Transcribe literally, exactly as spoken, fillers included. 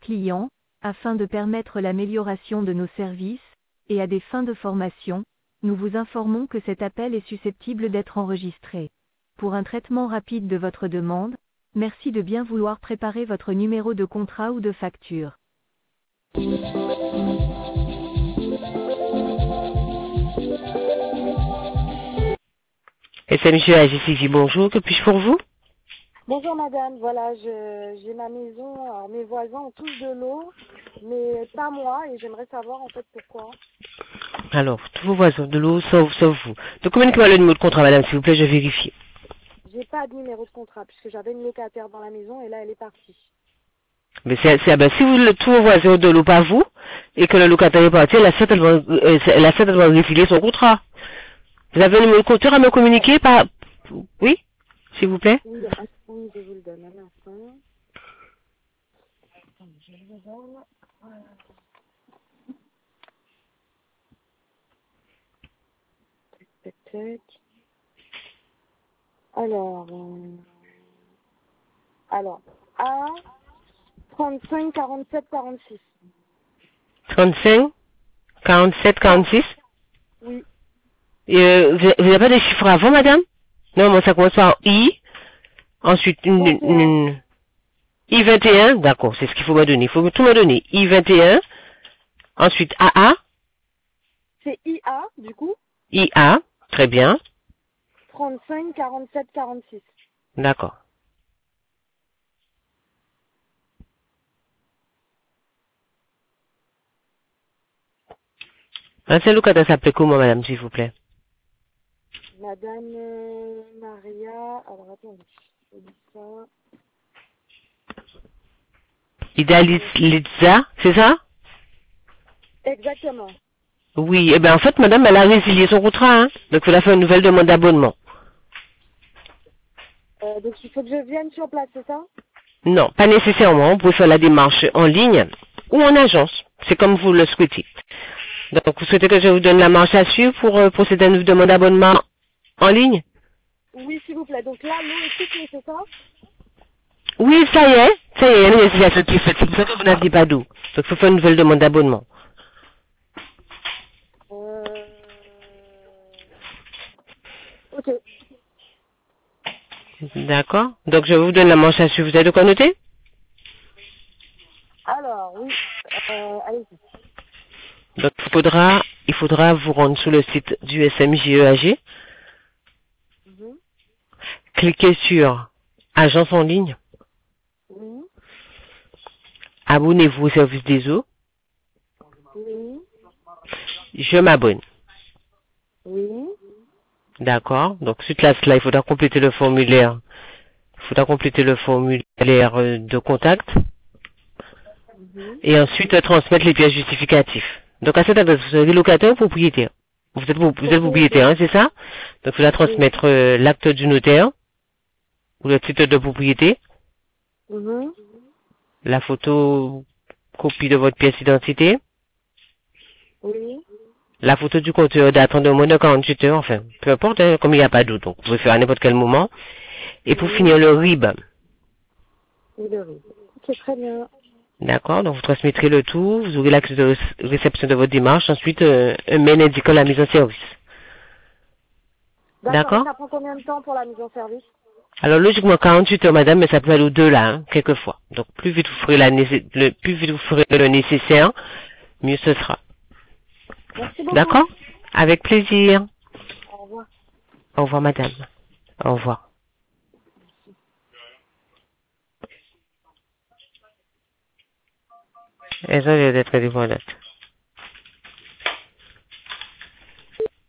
clients, afin de permettre l'amélioration de nos services, et à des fins de formation, nous vous informons que cet appel est susceptible d'être enregistré. Pour un traitement rapide de votre demande, merci de bien vouloir préparer votre numéro de contrat ou de facture. S M G A G C J, bonjour, que puis-je pour vous? Bonjour madame, voilà, je, j'ai ma maison, alors mes voisins ont tous de l'eau, mais pas moi, et j'aimerais savoir en fait pourquoi. Alors, tous vos voisins de l'eau, sauf, sauf vous. Donc, communiquez-moi le numéro de contrat, madame, s'il vous plaît, je vais vérifier. J'ai pas de numéro de contrat, puisque j'avais une locataire dans la maison, et là elle est partie. Mais c'est, c'est, ben, si vous, le, tous vos voisins ont de l'eau, pas vous, et que le locataire est parti, elle a certainement, euh, elle a certainement refilé son contrat. Vous avez le numéro de compteur à me communiquer par, oui, s'il vous plaît? Oui, oui, je vous le donne un instant. Attendez, je vous le donne. Voilà. Tac, tac, tac. Alors, euh, alors, A, trente-cinq, quarante-sept, quarante-six. trente-cinq, quarante-sept, quarante-six. Oui. Et, euh, vous n'avez pas des chiffres avant, madame? Non, moi, ça commence par I, ensuite, une, une, une I vingt et un, d'accord, c'est ce qu'il faut me donner. Il faut tout me donner. I vingt et un, ensuite A A. C'est I A, du coup. I A, très bien. trente-cinq, quarante-sept, quarante-six. D'accord. Un seul locataire s'appelait comment, madame, s'il vous plaît? Madame euh, Maria, alors attendez, je dis ça. Ida Litza, c'est ça? Exactement. Oui, eh bien en fait, madame, elle a résilié son contrat, hein. Donc il a fait une nouvelle demande d'abonnement. Euh, donc il faut que je vienne sur place, c'est ça? Non, pas nécessairement. Vous pouvez faire la démarche en ligne ou en agence. C'est comme vous le souhaitez. Donc vous souhaitez que je vous donne la marche à suivre pour euh, procéder à une demande d'abonnement en ligne? Oui, s'il vous plaît. Donc là, l'eau est coupée, c'est ça? Oui, ça y est. Ça y est, il y a une résiliation qui est faite. C'est pour ça que vous n'aviez pas d'eau. Donc il faut faire une nouvelle demande d'abonnement. Euh... Ok. D'accord. Donc je vous donne la manche à suivre. Vous avez de quoi noter? Alors, oui. Euh, allez-y. Donc il faudra, il faudra vous rendre sur le site du S M J E A G. Mhm. Cliquez sur Agence en ligne. Oui. Abonnez-vous au service des eaux. Oui. Je m'abonne. Oui. D'accord. Donc suite à cela, il faudra compléter le formulaire. Il faudra compléter le formulaire euh, de contact. Mhm. Et ensuite euh, transmettre les pièces justificatives. Donc à cette adresse, vous êtes locataire ou propriétaire? Vous êtes, vous êtes propriétaire, hein, c'est ça? Donc il faudra transmettre euh, l'acte du notaire ou le titre de propriété, Mhm. la photo copie de votre pièce d'identité, Oui. la photo du compteur datant de moins de quarante-huit heures, enfin, peu importe, hein, comme il n'y a pas d'eau, donc vous pouvez faire à n'importe quel moment. Et pour Oui. finir, le R I B. Oui, le riz. Ok, très bien. D'accord, donc vous transmettrez le tout, vous aurez l'accès de réception de votre démarche, ensuite euh, un mail indiquant la mise en service. D'accord. Et D'accord? ça prend combien de temps pour la mise en service? Alors logiquement quarante-huit heures, madame, mais ça peut aller au-delà, hein, quelquefois. Donc plus vite vous ferez la nécess- le plus vite vous ferez le nécessaire, mieux ce sera. Merci beaucoup. D'accord? Avec plaisir. Au revoir. Au revoir, madame. Au revoir. Elles ont l'air d'être indépendantes.